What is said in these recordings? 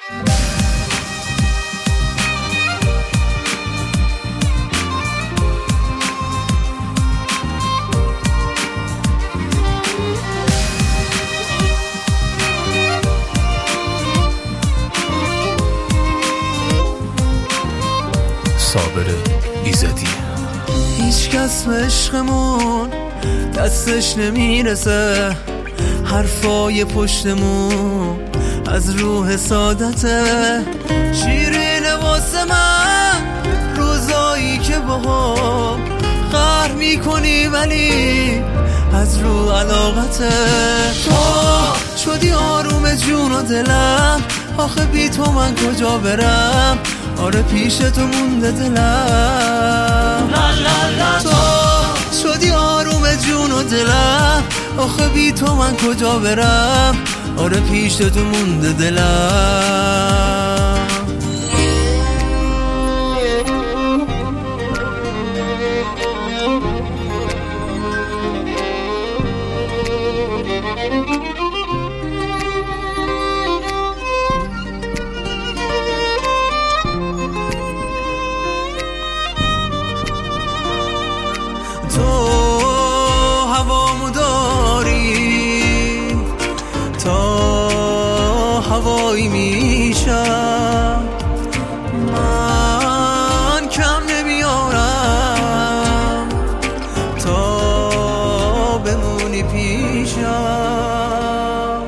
صابر ایزدی. هیچ کس به عشقمون دستش نمیرسه، حرفای پشتمون از روح سادته، شیرین واسه من روزایی که باهم قهر میکنی ولی از رو علاقته. تو شدی آروم جون و دلم، آخه بی تو من کجا برم، آره پیش تو مونده دلم. تو شدی آروم جون و دلم، آخه بی تو من کجا برم، آره پیش تو مونده دلم. تو هوامو داری تا هوایی میشم، من کم نمیارم تا بمونی پیشم.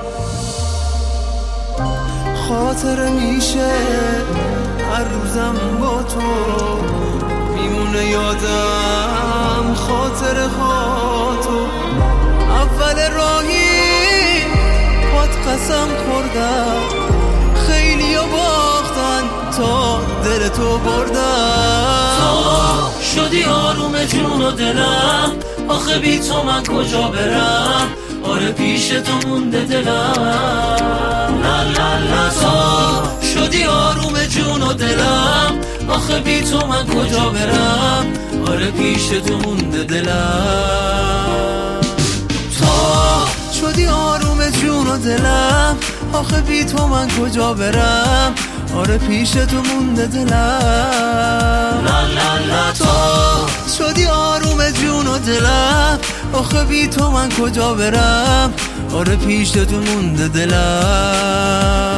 خاطر میشه هر روزم با تو میمونه یادم، خاطر خاطر اول راهی پات قسم خوردم، خیلی ها باختن تا دل تو بردم. تو شدی آروم جون و دلم، آخه بی تو من کجا برم، آره پیش تو مونده دلم. لا لا لا تو شدی آروم جون و دلم، آخه بی تو من کجا برم، آره پیش تو مونده دلم. تو شدی آروم جون و دلم، آخه بی تو من کجا برم، آره پیش تو مونده دلم. لا لا لا تو شدی آروم جون و دلم، آخه بی تو من کجا برم، آره پیش تو مونده دلم.